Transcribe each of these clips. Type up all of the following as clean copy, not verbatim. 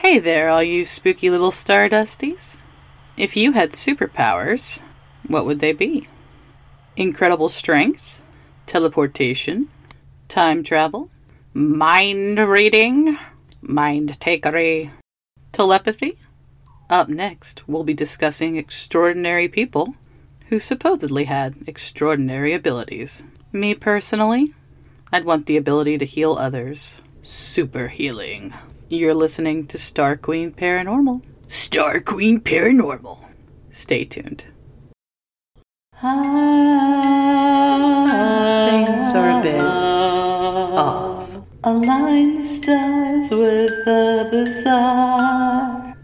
Hey there, all you spooky little stardusties. If you had superpowers, what would they be? Incredible strength, teleportation, time travel, mind reading, mind takery, telepathy? Up next, we'll be discussing extraordinary people who supposedly had extraordinary abilities. Me personally, I'd want the ability to heal others. Super healing. You're listening to Star Queen Paranormal. Star Queen Paranormal. Stay tuned. Things are a bit off. Align the stars with the bizarre.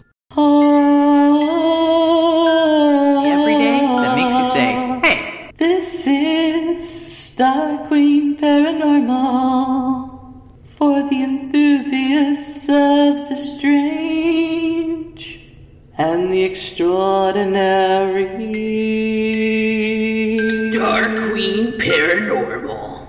Every day that makes you say, hey. This is Star Queen Paranormal. For the enthusiasts of the strange and the extraordinary. Star Queen Paranormal.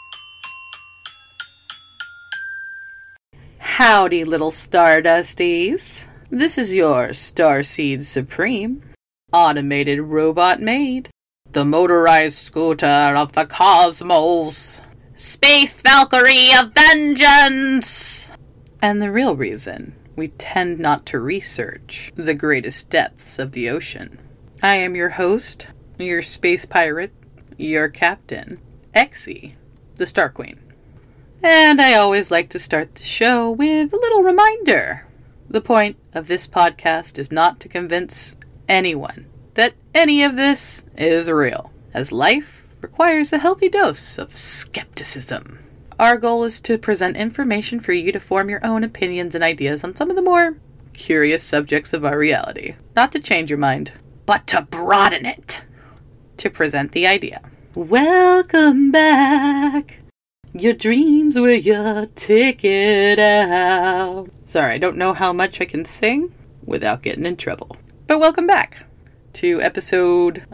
Howdy, little stardusties. This is your Starseed Supreme, automated robot maid, the motorized scooter of the cosmos. Space Valkyrie of Vengeance! And the real reason we tend not to research the greatest depths of the ocean. I am your host, your space pirate, your captain, Exie, the Star Queen. And I always like to start the show with a little reminder. The point of this podcast is not to convince anyone that any of this is real, as life requires a healthy dose of skepticism. Our goal is to present information for you to form your own opinions and ideas on some of the more curious subjects of our reality. Not to change your mind, but to broaden it. To present the idea. Welcome back. Your dreams were your ticket out. Sorry, I don't know how much I can sing without getting in trouble. But welcome back to episode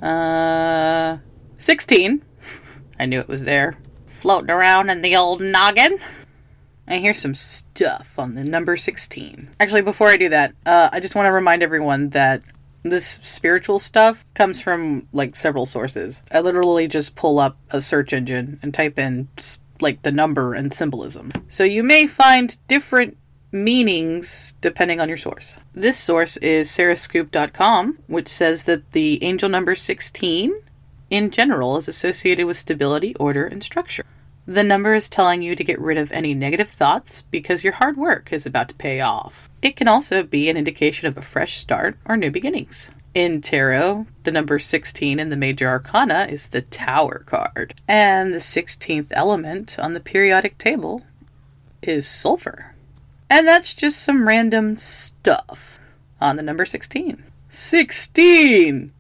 16. I knew it was there. Floating around in the old noggin. I hear some stuff on the number 16. Actually, before I do that, I just want to remind everyone that this spiritual stuff comes from, several sources. I literally just pull up a search engine and type in, the number and symbolism. So you may find different meanings depending on your source. This source is sarahscoop.com, which says that the angel number 16 in general is associated with stability, order, and structure. The number is telling you to get rid of any negative thoughts because your hard work is about to pay off. It can also be an indication of a fresh start or new beginnings. In tarot, the number 16 in the major arcana is the Tower card, and the 16th element on the periodic table is sulfur. And that's just some random stuff on the number 16. 16!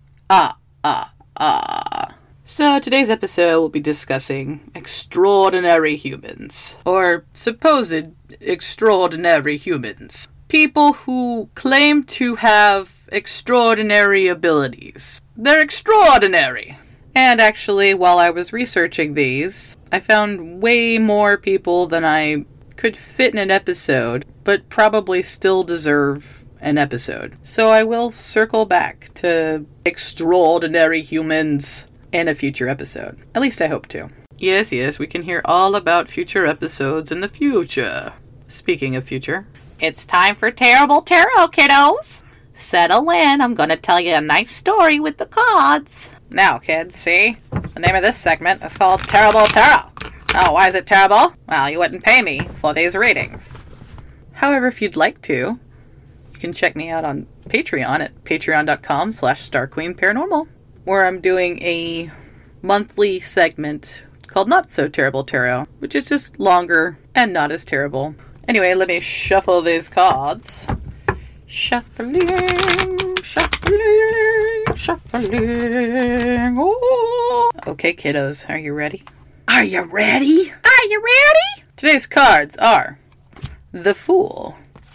So today's episode will be discussing extraordinary humans, or supposed extraordinary humans. People who claim to have extraordinary abilities. They're extraordinary! And actually, while I was researching these, I found way more people than I could fit in an episode, but probably still deserve an episode. So I will circle back to extraordinary humans in a future episode. At least I hope to. Yes, we can hear all about future episodes in the future. Speaking of future, it's time for Terrible Tarot, kiddos! Settle in, I'm gonna tell you a nice story with the cards. Now, kids, see? The name of this segment is called Terrible Tarot. Oh, why is it terrible? Well, you wouldn't pay me for these readings. However, if you'd like to, you can check me out on Patreon at patreon.com/StarQueenParanormal, where I'm doing a monthly segment called Not So Terrible Tarot, which is just longer and not as terrible. Anyway, let me shuffle these cards. Shuffling. Ooh. Okay, kiddos, are you ready? Are you ready? Are you ready? Today's cards are the Fool,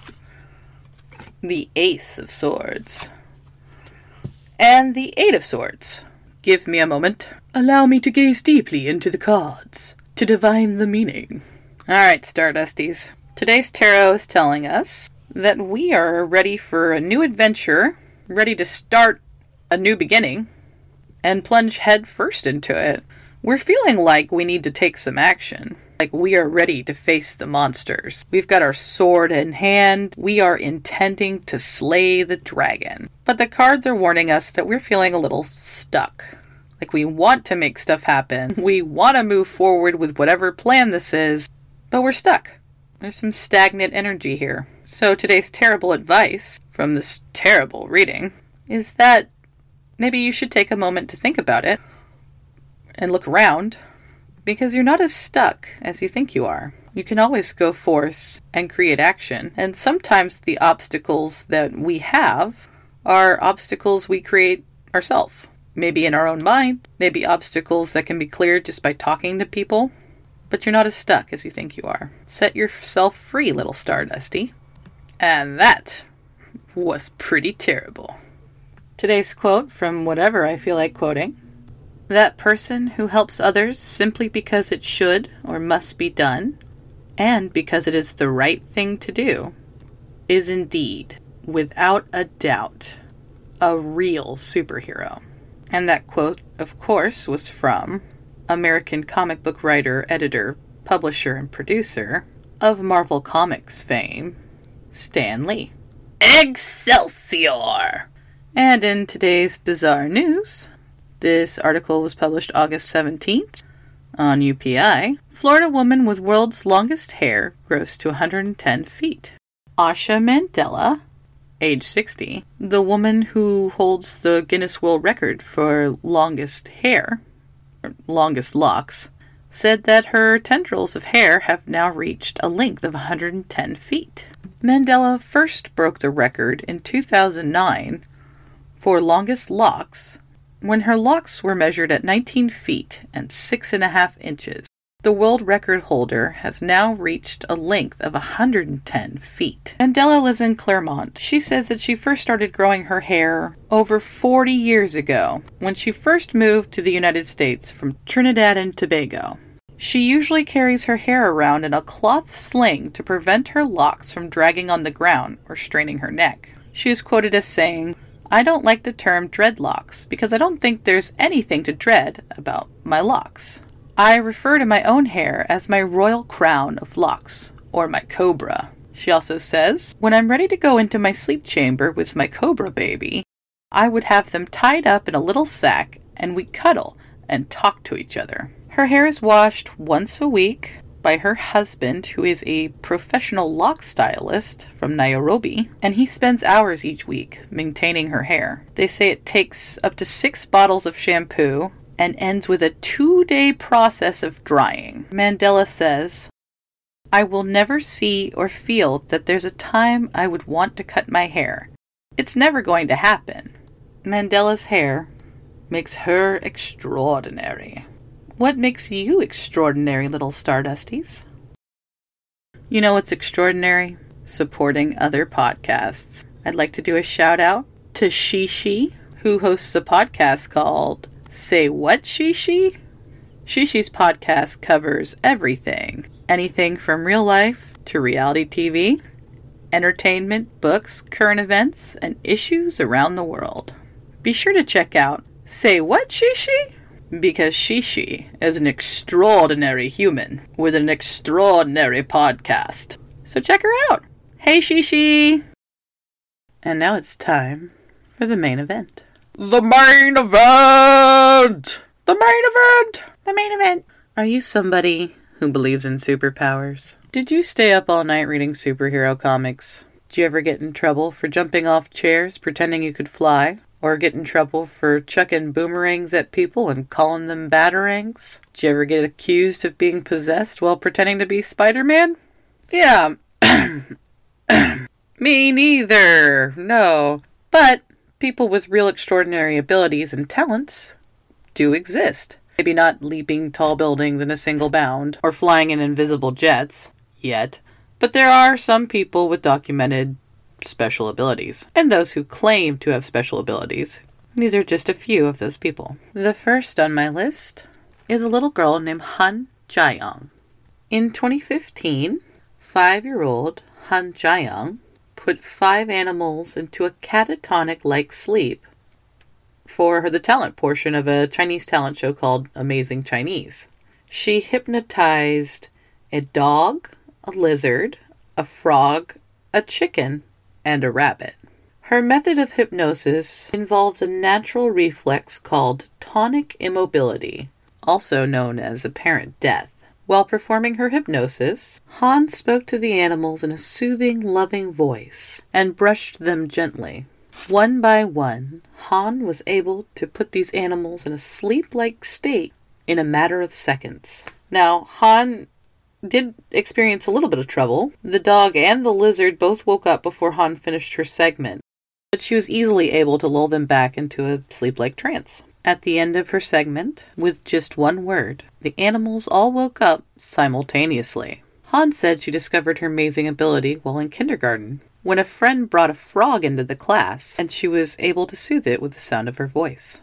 the Ace of Swords, and the Eight of Swords. Give me a moment. Allow me to gaze deeply into the cards to divine the meaning. Alright, Stardusties. Today's tarot is telling us that we are ready for a new adventure, ready to start a new beginning, and plunge head first into it. We're feeling like we need to take some action. Like we are ready to face the monsters. We've got our sword in hand. We are intending to slay the dragon. But the cards are warning us that we're feeling a little stuck. Like we want to make stuff happen. We want to move forward with whatever plan this is, but we're stuck. There's some stagnant energy here. So today's terrible advice from this terrible reading is that maybe you should take a moment to think about it and look around, because you're not as stuck as you think you are. You can always go forth and create action. And sometimes the obstacles that we have are obstacles we create ourselves. Maybe in our own mind, maybe obstacles that can be cleared just by talking to people. But you're not as stuck as you think you are. Set yourself free, little Stardusty. And that was pretty terrible. Today's quote from whatever I feel like quoting. That person who helps others simply because it should or must be done, and because it is the right thing to do, is indeed, without a doubt, a real superhero. And that quote, of course, was from American comic book writer, editor, publisher, and producer of Marvel Comics fame, Stan Lee. Excelsior! And in today's bizarre news, this article was published August 17th on UPI. Florida woman with world's longest hair grows to 110 feet. Asha Mandela, age 60, the woman who holds the Guinness World Record for longest hair, or longest locks, said that her tendrils of hair have now reached a length of 110 feet. Mandela first broke the record in 2009 for longest locks, when her locks were measured at 19 feet and 6.5 inches. The world record holder has now reached a length of 110 feet. Mandela lives in Claremont. She says that she first started growing her hair over 40 years ago, when she first moved to the United States from Trinidad and Tobago. She usually carries her hair around in a cloth sling to prevent her locks from dragging on the ground or straining her neck. She is quoted as saying, "I don't like the term dreadlocks because I don't think there's anything to dread about my locks. I refer to my own hair as my royal crown of locks, or my cobra." She also says, "When I'm ready to go into my sleep chamber with my cobra baby, I would have them tied up in a little sack and we cuddle and talk to each other." Her hair is washed once a week by her husband, who is a professional lock stylist from Nairobi, and he spends hours each week maintaining her hair. They say it takes up to 6 bottles of shampoo and ends with a 2-day process of drying. Mandela says, "I will never see or feel that there's a time I would want to cut my hair. It's never going to happen." Mandela's hair makes her extraordinary. What makes you extraordinary, little Stardusties? You know what's extraordinary? Supporting other podcasts. I'd like to do a shout out to Shishi, who hosts a podcast called Say What, Shishi? Shishi's podcast covers everything. Anything from real life to reality TV, entertainment, books, current events, and issues around the world. Be sure to check out Say What, Shishi? Because Shishi is an extraordinary human with an extraordinary podcast. So check her out. Hey, Shishi! And now it's time for the main event. The main event! The main event! The main event! Are you somebody who believes in superpowers? Did you stay up all night reading superhero comics? Did you ever get in trouble for jumping off chairs pretending you could fly? Or get in trouble for chucking boomerangs at people and calling them batarangs? Did you ever get accused of being possessed while pretending to be Spider-Man? Yeah. Me neither. No. But people with real extraordinary abilities and talents do exist. Maybe not leaping tall buildings in a single bound or flying in invisible jets yet. But there are some people with documented special abilities, and those who claim to have special abilities. These are just a few of those people. The first on my list is a little girl named Han Jae-young. In 2015, 5-year-old Han Jae-young put 5 animals into a catatonic-like sleep for the talent portion of a Chinese talent show called Amazing Chinese. She hypnotized a dog, a lizard, a frog, a chicken, and a rabbit. Her method of hypnosis involves a natural reflex called tonic immobility, also known as apparent death. While performing her hypnosis, Han spoke to the animals in a soothing, loving voice and brushed them gently. One by one, Han was able to put these animals in a sleep-like state in a matter of seconds. Now, Han did experience a little bit of trouble. The dog and the lizard both woke up before Han finished her segment, but she was easily able to lull them back into a sleep-like trance. At the end of her segment, with just one word, the animals all woke up simultaneously. Han said she discovered her amazing ability while in kindergarten, when a friend brought a frog into the class, and she was able to soothe it with the sound of her voice.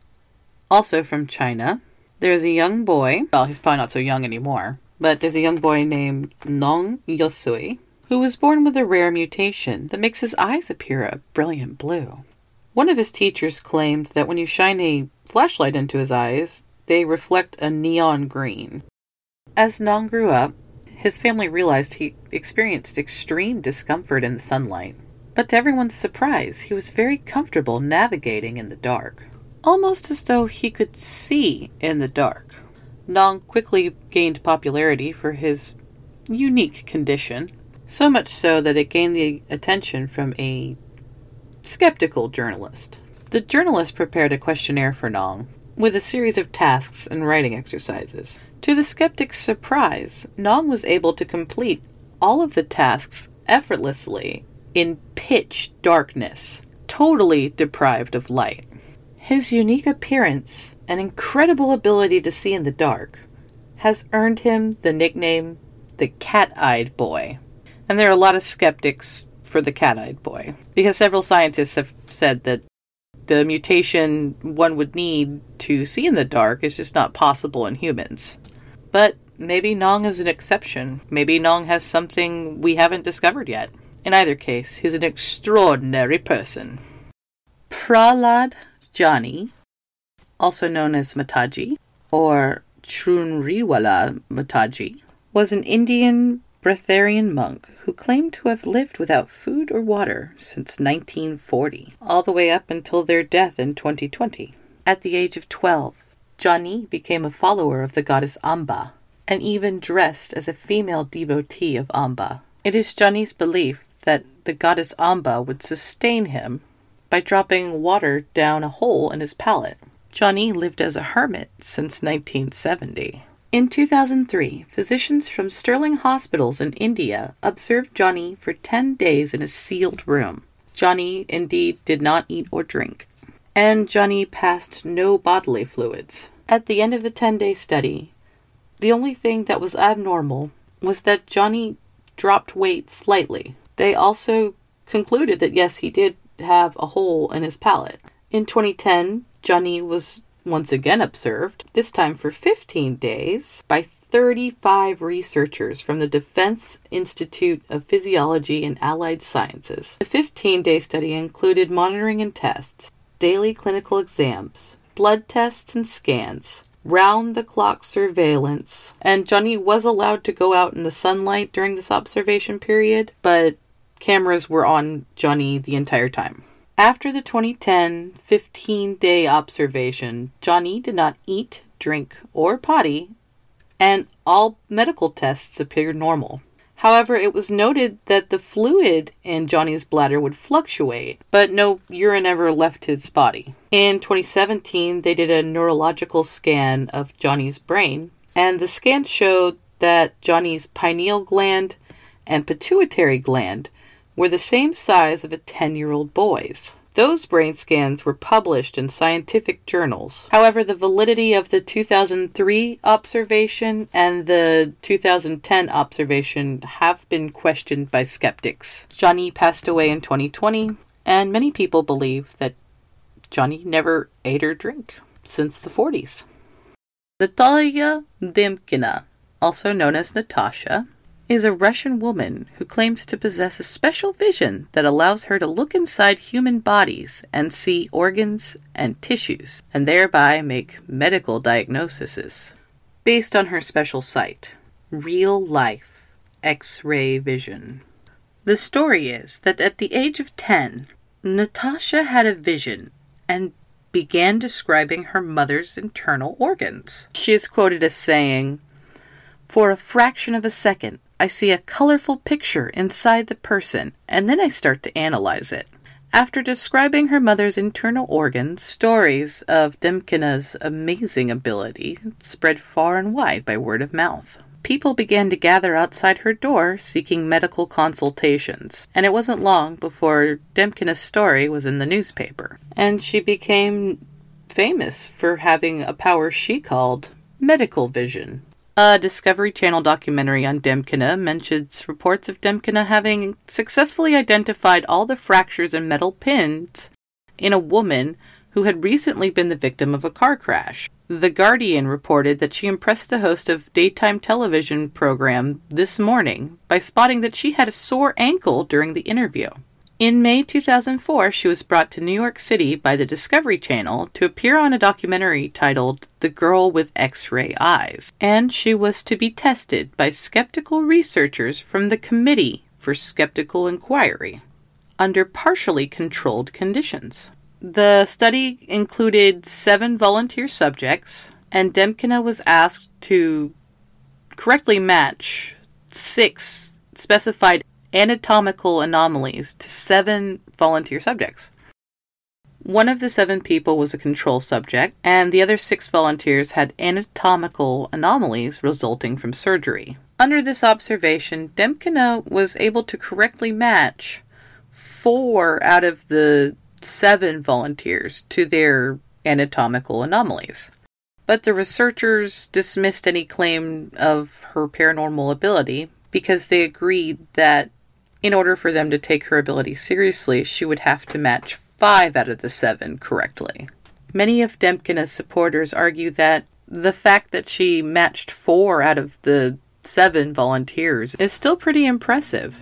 Also from China, there's a young boy, well, he's probably not so young anymore, but there's a young boy named Nong Yosui, who was born with a rare mutation that makes his eyes appear a brilliant blue. One of his teachers claimed that when you shine a flashlight into his eyes, they reflect a neon green. As Nong grew up, his family realized he experienced extreme discomfort in the sunlight. But to everyone's surprise, he was very comfortable navigating in the dark, almost as though he could see in the dark. Nong quickly gained popularity for his unique condition, so much so that it gained the attention from a skeptical journalist. The journalist prepared a questionnaire for Nong, with a series of tasks and writing exercises. To the skeptic's surprise, Nong was able to complete all of the tasks effortlessly in pitch darkness, totally deprived of light. His unique appearance and incredible ability to see in the dark has earned him the nickname the Cat-Eyed Boy. And there are a lot of skeptics for the Cat-Eyed Boy, because several scientists have said that the mutation one would need to see in the dark is just not possible in humans. But maybe Nong is an exception. Maybe Nong has something we haven't discovered yet. In either case, he's an extraordinary person. Prahlad Jani, also known as Mataji, or Chunriwala Mataji, was an Indian Breatharian monk who claimed to have lived without food or water since 1940, all the way up until their death in 2020. At the age of 12, Jani became a follower of the goddess Amba, and even dressed as a female devotee of Amba. It is Jani's belief that the goddess Amba would sustain him by dropping water down a hole in his palate. Jani lived as a hermit since 1970. In 2003, physicians from Sterling hospitals in India observed Jani for 10 days in a sealed room. Jani indeed did not eat or drink, and Jani passed no bodily fluids. At the end of the 10-day study, the only thing that was abnormal was that Jani dropped weight slightly. They also concluded that yes, he did have a hole in his palate. In 2010, Jani was once again observed, this time for 15 days, by 35 researchers from the Defense Institute of Physiology and Allied Sciences. The 15-day study included monitoring and tests, daily clinical exams, blood tests and scans, round-the-clock surveillance, and Jani was allowed to go out in the sunlight during this observation period, but cameras were on Jani the entire time. After the 2010 15-day observation, Jani did not eat, drink, or potty, and all medical tests appeared normal. However, it was noted that the fluid in Jani's bladder would fluctuate, but no urine ever left his body. In 2017, they did a neurological scan of Jani's brain, and the scan showed that Jani's pineal gland and pituitary gland were the same size of a 10-year-old boy's. Those brain scans were published in scientific journals. However, the validity of the 2003 observation and the 2010 observation have been questioned by skeptics. Jani passed away in 2020, and many people believe that Jani never ate or drank since the 40s. Natalia Dimkina, also known as Natasha, is a Russian woman who claims to possess a special vision that allows her to look inside human bodies and see organs and tissues, and thereby make medical diagnoses. Based on her special sight, Real Life X-ray Vision. The story is that at the age of 10, Natasha had a vision and began describing her mother's internal organs. She is quoted as saying, "For a fraction of a second, I see a colorful picture inside the person, and then I start to analyze it." After describing her mother's internal organs, stories of Demkina's amazing ability spread far and wide by word of mouth. People began to gather outside her door seeking medical consultations, and it wasn't long before Demkina's story was in the newspaper, and she became famous for having a power she called medical vision. A Discovery Channel documentary on Demkina mentions reports of Demkina having successfully identified all the fractures and metal pins in a woman who had recently been the victim of a car crash. The Guardian reported that she impressed the host of daytime television program This Morning by spotting that she had a sore ankle during the interview. In May 2004, she was brought to New York City by the Discovery Channel to appear on a documentary titled The Girl with X-Ray Eyes, and she was to be tested by skeptical researchers from the Committee for Skeptical Inquiry under partially controlled conditions. The study included 7 volunteer subjects, and Demkina was asked to correctly match 6 specified anatomical anomalies to 7 volunteer subjects. One of the 7 people was a control subject, and the other 6 volunteers had anatomical anomalies resulting from surgery. Under this observation, Demkina was able to correctly match 4 out of the 7 volunteers to their anatomical anomalies. But the researchers dismissed any claim of her paranormal ability because they agreed that in order for them to take her ability seriously, she would have to match 5 out of the 7 correctly. Many of Demkina's supporters argue that the fact that she matched 4 out of the 7 volunteers is still pretty impressive.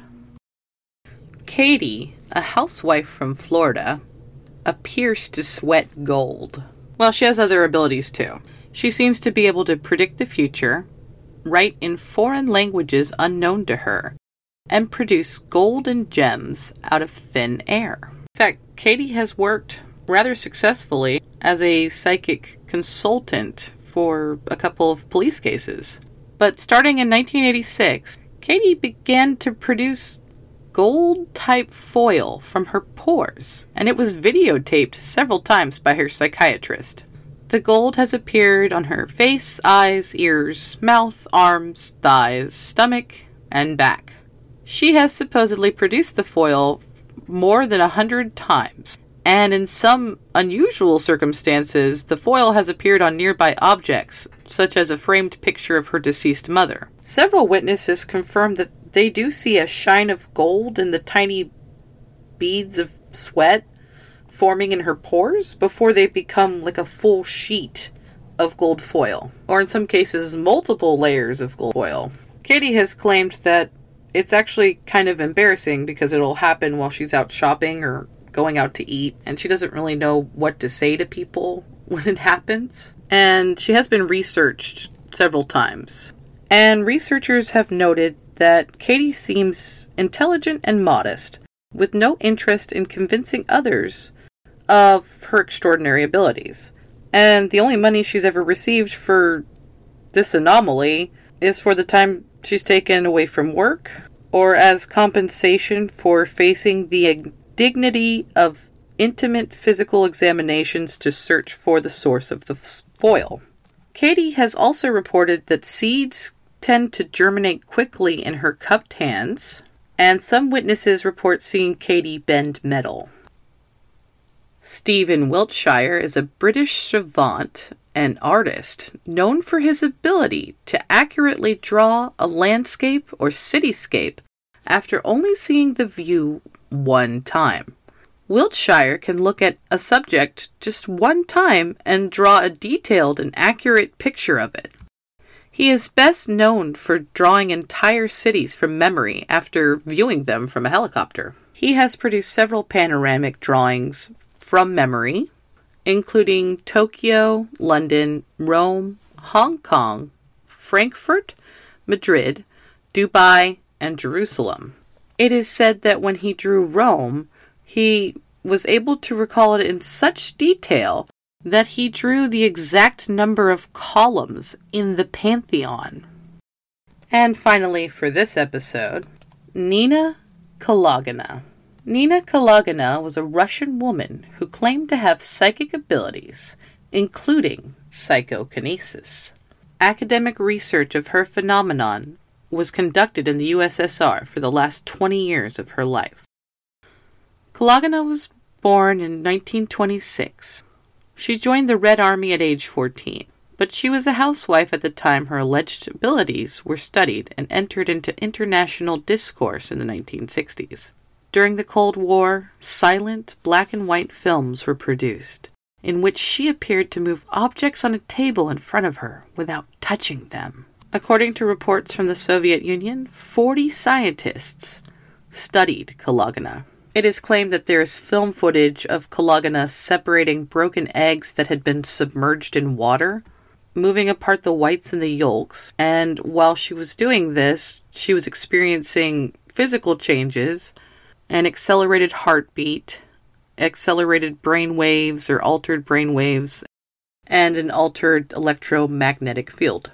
Katie, a housewife from Florida, appears to sweat gold. Well, she has other abilities too. She seems to be able to predict the future, write in foreign languages unknown to her, and produce gold and gems out of thin air. In fact, Katie has worked rather successfully as a psychic consultant for a couple of police cases. But starting in 1986, Katie began to produce gold-type foil from her pores, and it was videotaped several times by her psychiatrist. The gold has appeared on her face, eyes, ears, mouth, arms, thighs, stomach, and back. She has supposedly produced the foil more than 100 times, and in some unusual circumstances, the foil has appeared on nearby objects, such as a framed picture of her deceased mother. Several witnesses confirmed that they do see a shine of gold in the tiny beads of sweat forming in her pores before they become like a full sheet of gold foil, or in some cases, multiple layers of gold foil. Katie has claimed that it's actually kind of embarrassing because it'll happen while she's out shopping or going out to eat, and she doesn't really know what to say to people when it happens. And she has been researched several times. And researchers have noted that Katie seems intelligent and modest, with no interest in convincing others of her extraordinary abilities. And the only money she's ever received for this anomaly is for the time she's taken away from work, or as compensation for facing the indignity of intimate physical examinations to search for the source of the foil. Katie has also reported that seeds tend to germinate quickly in her cupped hands, and some witnesses report seeing Katie bend metal. Stephen Wiltshire is a British savant and artist known for his ability to accurately draw a landscape or cityscape after only seeing the view one time. Wiltshire can look at a subject just one time and draw a detailed and accurate picture of it. He is best known for drawing entire cities from memory after viewing them from a helicopter. He has produced several panoramic drawings from memory, including Tokyo, London, Rome, Hong Kong, Frankfurt, Madrid, Dubai, and Jerusalem. It is said that when he drew Rome, he was able to recall it in such detail that he drew the exact number of columns in the Pantheon. And finally, for this episode, Nina Kalagina. Nina Kalagina was a Russian woman who claimed to have psychic abilities, including psychokinesis. Academic research of her phenomenon was conducted in the USSR for the last 20 years of her life. Kalagina was born in 1926. She joined the Red Army at age 14, but she was a housewife at the time her alleged abilities were studied and entered into international discourse in the 1960s. During the Cold War, silent black and white films were produced, in which she appeared to move objects on a table in front of her without touching them. According to reports from the Soviet Union, 40 scientists studied Kalagina. It is claimed that there is film footage of Kalagina separating broken eggs that had been submerged in water, moving apart the whites and the yolks, and while she was doing this, she was experiencing physical changes, an accelerated heartbeat, accelerated brain waves or altered brain waves, and an altered electromagnetic field.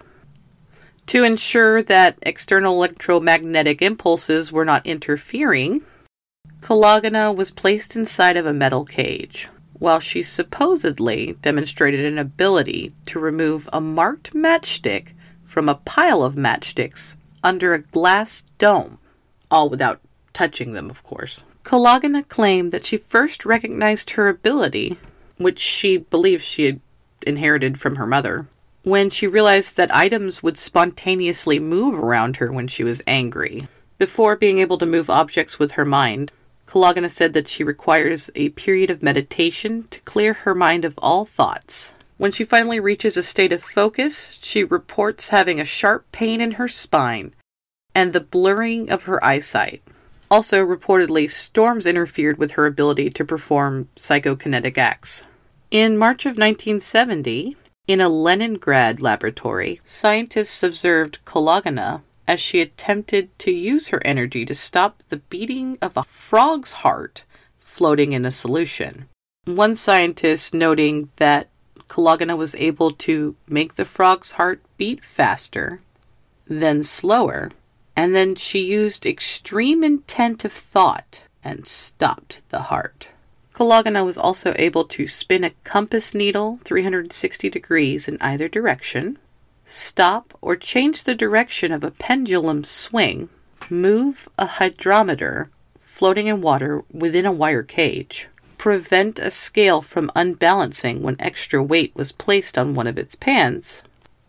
To ensure that external electromagnetic impulses were not interfering, Kalagina was placed inside of a metal cage, while she supposedly demonstrated an ability to remove a marked matchstick from a pile of matchsticks under a glass dome, all without touching them, of course. Kalagina claimed that she first recognized her ability, which she believes she had inherited from her mother, when she realized that items would spontaneously move around her when she was angry. Before being able to move objects with her mind, Kalagina said that she requires a period of meditation to clear her mind of all thoughts. When she finally reaches a state of focus, she reports having a sharp pain in her spine and the blurring of her eyesight. Also, reportedly, storms interfered with her ability to perform psychokinetic acts. In March of 1970, in a Leningrad laboratory, scientists observed Kalagina as she attempted to use her energy to stop the beating of a frog's heart floating in a solution. One scientist noting that Kalagina was able to make the frog's heart beat faster, then slower, and then she used extreme intent of thought and stopped the heart. Kalagina was also able to spin a compass needle 360 degrees in either direction, stop or change the direction of a pendulum swing, move a hydrometer floating in water within a wire cage, prevent a scale from unbalancing when extra weight was placed on one of its pans,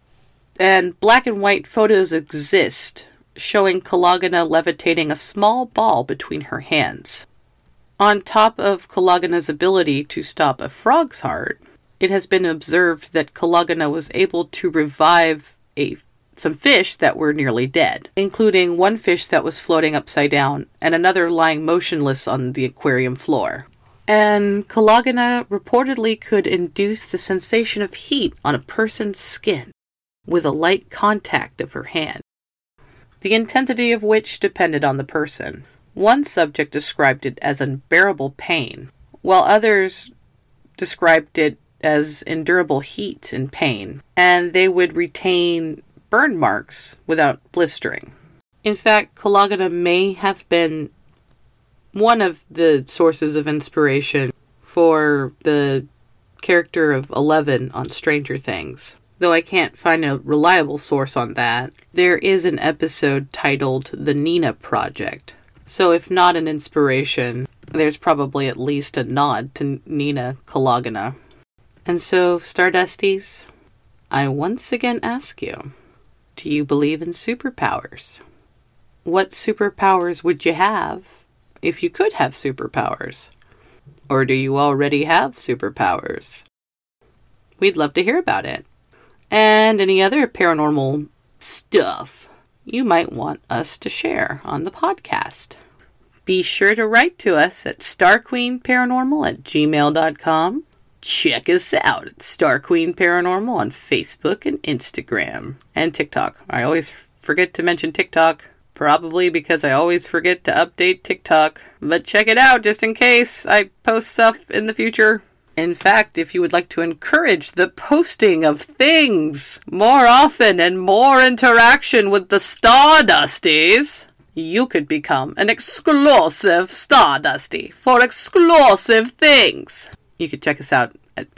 and black and white photos exist showing Kalagina levitating a small ball between her hands. On top of Kalagina's ability to stop a frog's heart, it has been observed that Kalagina was able to revive some fish that were nearly dead, including one fish that was floating upside down and another lying motionless on the aquarium floor. And Kalagina reportedly could induce the sensation of heat on a person's skin with a light contact of her hand, the intensity of which depended on the person. One subject described it as unbearable pain, while others described it as endurable heat and pain, and they would retain burn marks without blistering. In fact, Kalagina may have been one of the sources of inspiration for the character of Eleven on Stranger Things. Though I can't find a reliable source on that, there is an episode titled The Nina Project. So if not an inspiration, there's probably at least a nod to Nina Kalagina. And so, Stardusties, I once again ask you, do you believe in superpowers? What superpowers would you have if you could have superpowers? Or do you already have superpowers? We'd love to hear about it. And any other paranormal stuff you might want us to share on the podcast. Be sure to write to us at starqueenparanormal@gmail.com. Check us out at Star Queen Paranormal on Facebook and Instagram and TikTok. I always forget to mention TikTok, probably because I always forget to update TikTok. But check it out just in case I post stuff in the future. In fact, if you would like to encourage the posting of things more often and more interaction with the Stardusties, you could become an exclusive Stardusty for exclusive things. You could check us out at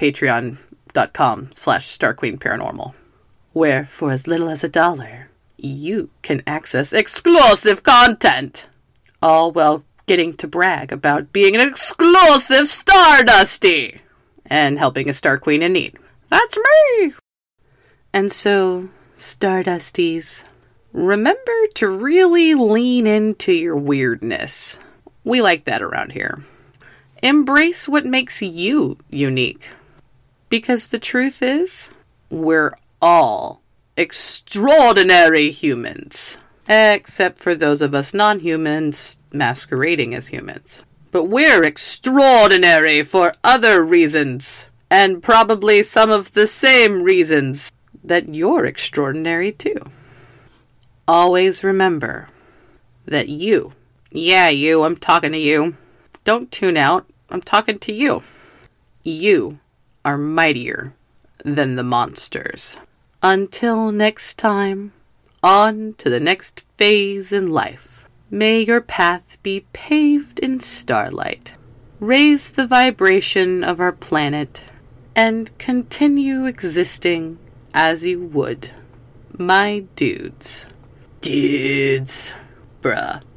patreon.com/StarQueenParanormal, where for as little as $1, you can access exclusive content, all while getting to brag about being an exclusive Stardusty and helping a Star Queen in need. That's me! And so, Stardusties, remember to really lean into your weirdness. We like that around here. Embrace what makes you unique. Because the truth is, we're all extraordinary humans. Except for those of us non-humans masquerading as humans. But we're extraordinary for other reasons. And probably some of the same reasons that you're extraordinary too. Always remember that you, I'm talking to you. Don't tune out. I'm talking to you. You are mightier than the monsters. Until next time, on to the next phase in life. May your path be paved in starlight. Raise the vibration of our planet and continue existing as you would. My dudes. Dudes. Bruh.